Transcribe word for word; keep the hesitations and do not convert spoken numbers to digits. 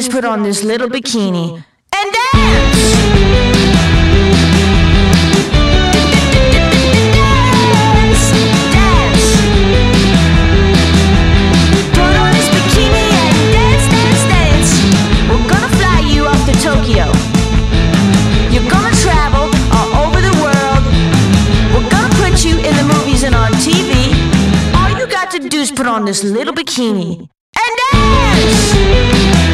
is put on this little bikini and dance! Tokyo. You're gonna travel all over the world. We're gonna put you in the movies and on T V. All you got to do is put on this little bikini and dance!